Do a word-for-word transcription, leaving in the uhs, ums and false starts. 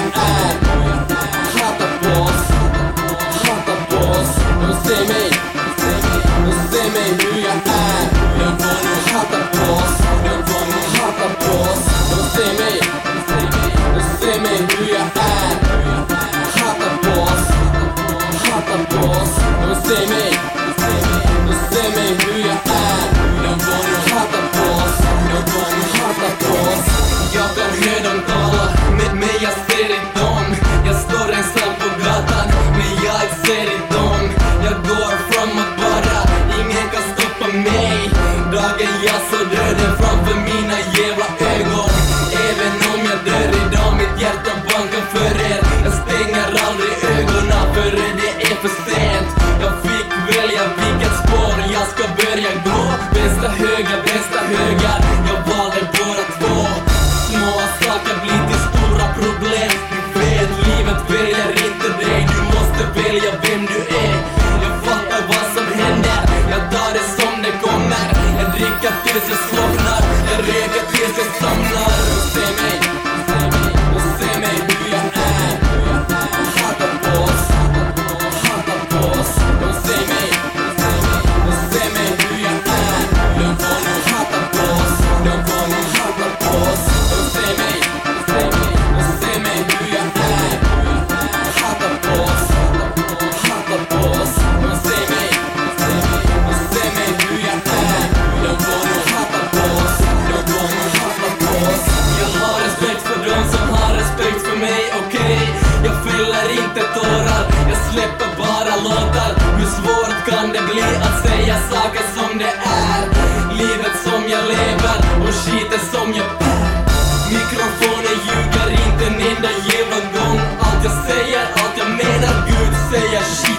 är. Hatar på oss, hatar på oss. De ser mig, de ser mig hur jag är. De hatar på oss, de hatar på oss. De ser mig, de ser mig hur jag är. Hatar på oss, hatar på oss. De ser mig, de ser mig hur jag är. De hatar på oss, de hatar på oss. Jag kan höra dem tala med mig, jag ser inte dem. Jag står ensam på gatan, men jag ser inte dem. Jag går framåt bara, ingen kan stoppa mig. Dagen jag så döden framför mina jävla ögon. Även om jag dör idag, mitt hjärta bankar för er. Jag stänger aldrig ögonen före det är för sent. Jag fick välja vilket spår jag ska börja gå. Bästa höger, bästa höger, jag valde bara två. Små saker blir till stora problem. Du vet, livet väljer inte dig. Du måste välja vem du är. Jag fattar vad som händer, jag tar det som det kommer. Jag dricker tills jag slocknar, jag röker tills jag somnar. De ser mig, de ser mig hur jag är. Hatar på oss, hatar på oss. De ser mig, de ser mig hur jag är. Hatar på oss, de hatar på oss. De ser mig, de ser mig hur jag är. Hatar på oss, hatar på oss. De ser mig, de ser mig hur jag är. Hatar på oss, de hatar på oss. Jag har respekt för dem som har respekt för mig, okej? Jag fyller inte tårar, jag släpper bara låtar. Hur svårt kan det bli att säga saker som det är? Livet som jag lever och skiten som jag bär. Mikrofonen ljuger inte en enda jävla gång. Allt jag säger, allt jag menar, Gud säger shit.